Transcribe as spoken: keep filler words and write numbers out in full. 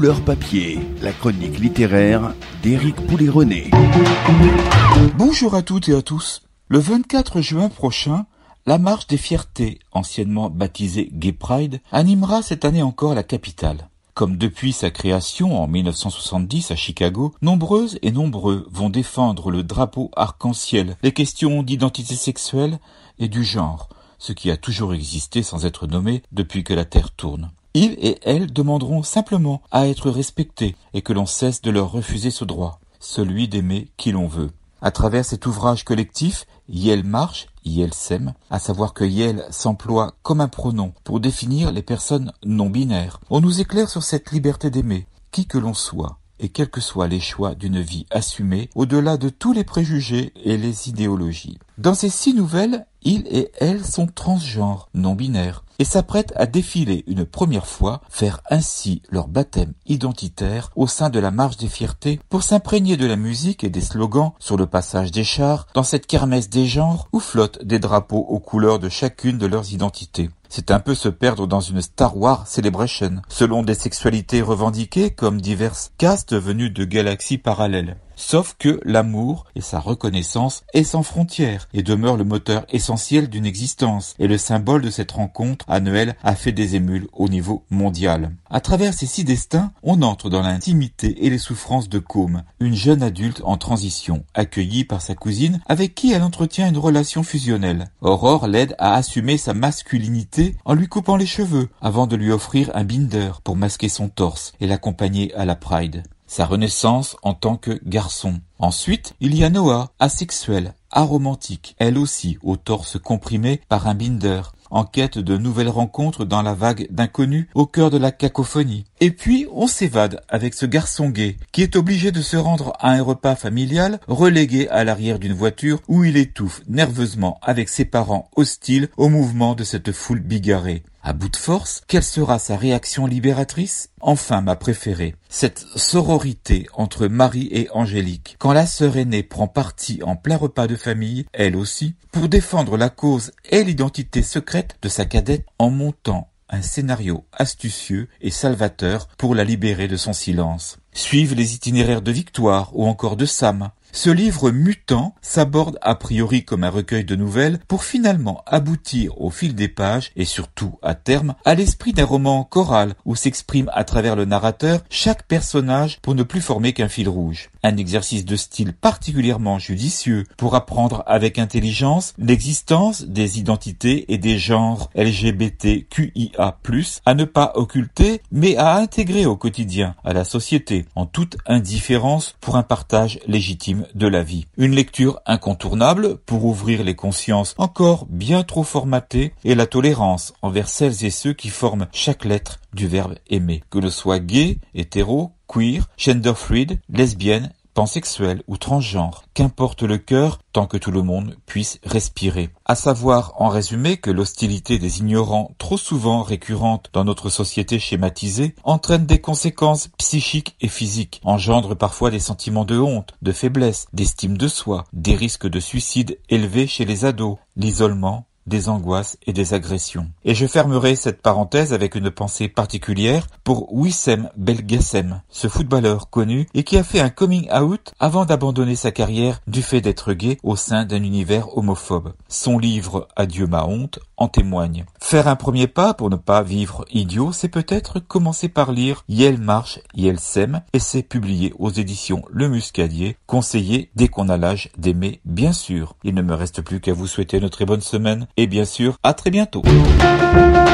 Couleur papier, la chronique littéraire d'Éric Poulet-René. Bonjour à toutes et à tous. Le vingt-quatre juin prochain, la Marche des Fiertés, anciennement baptisée Gay Pride, animera cette année encore la capitale. Comme depuis sa création en mille neuf cent soixante-dix à Chicago, nombreuses et nombreux vont défendre le drapeau arc-en-ciel, les questions d'identité sexuelle et du genre, ce qui a toujours existé sans être nommé depuis que la Terre tourne. Ils et elles demanderont simplement à être respectés et que l'on cesse de leur refuser ce droit, celui d'aimer qui l'on veut. À travers cet ouvrage collectif, Yel marche, Yel s'aime, à savoir que Yel s'emploie comme un pronom pour définir les personnes non-binaires. On nous éclaire sur cette liberté d'aimer, qui que l'on soit, et quels que soient les choix d'une vie assumée, au-delà de tous les préjugés et les idéologies. Dans ces six nouvelles, ils et elles sont transgenres, non-binaires, et s'apprêtent à défiler une première fois, faire ainsi leur baptême identitaire au sein de la Marche des Fiertés pour s'imprégner de la musique et des slogans sur le passage des chars dans cette kermesse des genres où flottent des drapeaux aux couleurs de chacune de leurs identités. C'est un peu se perdre dans une Star Wars Celebration, selon des sexualités revendiquées comme diverses castes venues de galaxies parallèles. Sauf que l'amour et sa reconnaissance est sans frontières et demeure le moteur essentiel d'une existence. Et le symbole de cette rencontre annuelle a fait des émules au niveau mondial. À travers ces six destins, on entre dans l'intimité et les souffrances de Côme, une jeune adulte en transition, accueillie par sa cousine avec qui elle entretient une relation fusionnelle. Aurore l'aide à assumer sa masculinité en lui coupant les cheveux avant de lui offrir un binder pour masquer son torse et l'accompagner à la Pride. Sa renaissance en tant que garçon. Ensuite, il y a Noah, asexuelle, aromantique, elle aussi au torse comprimé par un binder, en quête de nouvelles rencontres dans la vague d'inconnus au cœur de la cacophonie. Et puis, on s'évade avec ce garçon gay qui est obligé de se rendre à un repas familial relégué à l'arrière d'une voiture où il étouffe nerveusement avec ses parents hostiles au mouvement de cette foule bigarrée. À bout de force, quelle sera sa réaction libératrice ? Enfin, ma préférée, cette sororité entre Marie et Angélique, quand la sœur aînée prend parti en plein repas de famille, elle aussi, pour défendre la cause et l'identité secrète de sa cadette en montant un scénario astucieux et salvateur pour la libérer de son silence. Suivent les itinéraires de Victoire ou encore de Sam. Ce livre mutant s'aborde a priori comme un recueil de nouvelles pour finalement aboutir au fil des pages et surtout à terme à l'esprit d'un roman choral où s'exprime à travers le narrateur chaque personnage pour ne plus former qu'un fil rouge. Un exercice de style particulièrement judicieux pour apprendre avec intelligence l'existence des identités et des genres L G B T Q I A plus, à ne pas occulter mais à intégrer au quotidien, à la société, en toute indifférence pour un partage légitime de la vie. Une lecture incontournable pour ouvrir les consciences encore bien trop formatées et la tolérance envers celles et ceux qui forment chaque lettre du verbe aimer. Que le soit gay, hétéro, queer, genderfluid, lesbienne, pansexuel ou transgenre, qu'importe le cœur tant que tout le monde puisse respirer. À savoir, en résumé, que l'hostilité des ignorants, trop souvent récurrente dans notre société schématisée, entraîne des conséquences psychiques et physiques, engendre parfois des sentiments de honte, de faiblesse, d'estime de soi, des risques de suicide élevés chez les ados, l'isolement, des angoisses et des agressions. Et je fermerai cette parenthèse avec une pensée particulière pour Wissem Belgassem, ce footballeur connu et qui a fait un coming out avant d'abandonner sa carrière du fait d'être gay au sein d'un univers homophobe. Son livre « Adieu ma honte » en témoigne. Faire un premier pas pour ne pas vivre idiot, c'est peut-être commencer par lire Yel marche, Yel s'aime, et c'est publié aux éditions Le Muscadier, conseillé dès qu'on a l'âge d'aimer, bien sûr. Il ne me reste plus qu'à vous souhaiter une très bonne semaine et bien sûr, à très bientôt.